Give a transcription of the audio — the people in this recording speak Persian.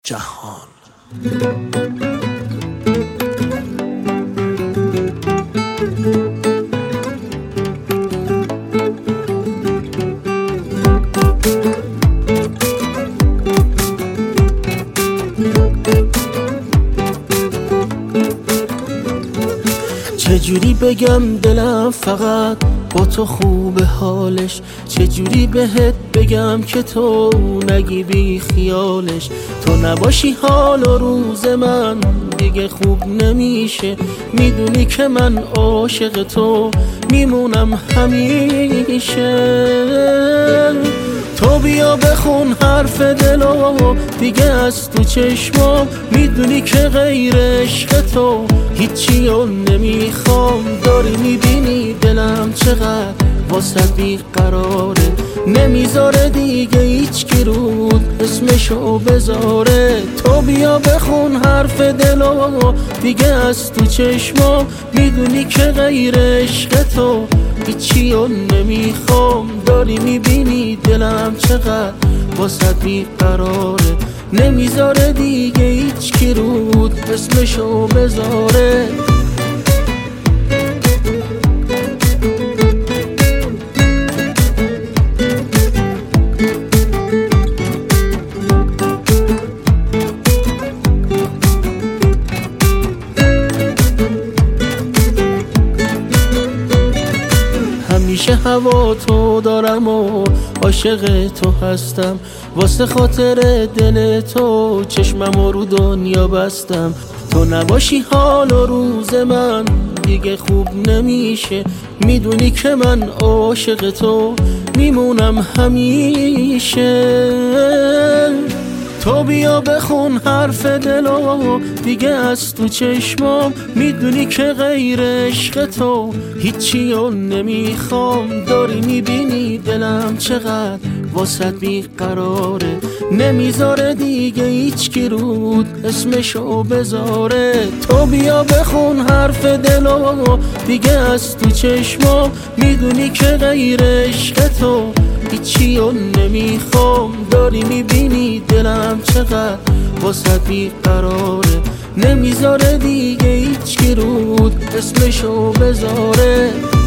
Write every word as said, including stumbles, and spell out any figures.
جهان. چجوری بگم دلم فقط با تو خوب حالش، چجوری بهت بگم که تو نگی بی خیالش. تو نباشی حال و روز من دیگه خوب نمیشه، میدونی که من عاشق تو میمونم همیشه. تو بیا بخون حرف دلو دیگه از تو چشمام، میدونی که غیر عشق تو هیچی رو نمیخوام. داری میبینی دلم چقدر واسه بیقراره، نمیذاره دیگه هیچ کی رود اسمشو بذاره. تو بیا بخون حرف دلو دیگه از تو چشمام، میدونی که غیر عشق تو هیچی رو نمیخوام. داری میبینی دلم چقدر واسه بیقراره، نمیذاره دیگه هیچ کی رود اسمشو بذاره. همیشه هوا تو دارم و عاشق تو هستم، واسه خاطر دل تو چشمم رو دنیا بستم. تو نباشی حال و روز من دیگه خوب نمیشه، میدونی که من عاشق تو میمونم همیشه. تو بیا بخون حرف دلو دیگه از تو چشمام، میدونی که غیر عشق تو هیچی رو نمیخوام. داری میبینی دلم چقدر واسه بیقراره، نمیذاره دیگه هیچ کی رود اسمشو بذاره. تو بیا بخون حرف دلو دیگه از تو چشمام، میدونی که غیر عشق تو هیچی رو نمیخوام. داری میبینی دلم چقدر واسه بیقراره، نمیذاره دیگه هیچ کی رود اسمشو بذاره.